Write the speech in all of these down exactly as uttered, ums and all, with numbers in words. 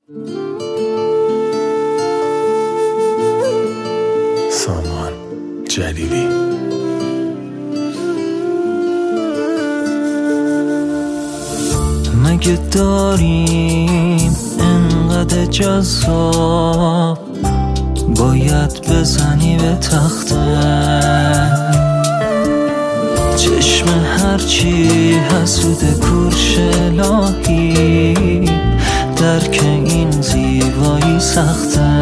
سامان جلیلی. مگه داریم انقدر جذاب باید بزنی به تخته؟ چشم هرچی حسود کورش الهی، درک این زیبایی سخته،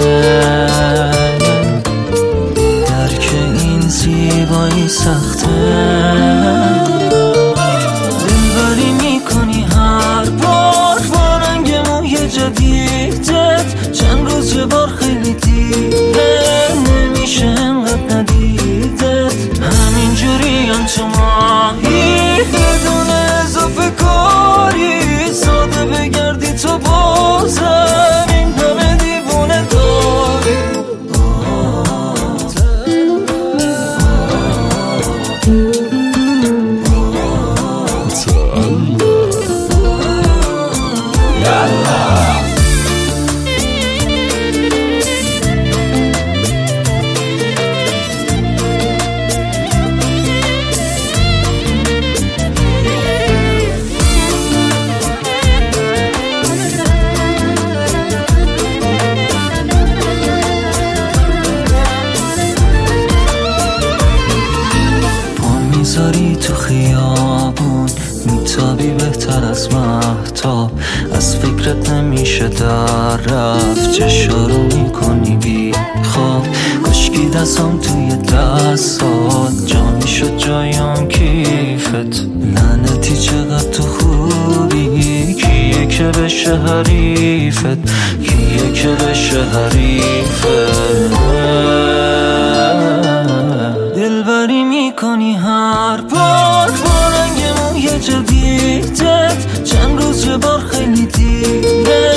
درک این زیبایی سخته. دلبری میکنی هر بار با رنگ موی جدیدت، چند روز یه بار خیلی دیره نمیشه انقدر ندیدت. همینجوری هم تو ماهی بدون اضافه کاری، ساده بگردی تو بازم این همه دیوونه داری. میذاری تو خیابون میتابی بهتر از مهتاب، از فکرت نمیشه در رفت، چشا رو میکنی بی خواب. کشکی دستم توی دستات جا میشد جایم کیفت، لعنتی چقدر تو خوبی، کیه که بشه حریفت، کیه که بشه حریفت. دلبری میکنی هر بار با رنگ موی جدیدت، چند روز یه بار خیلی دیره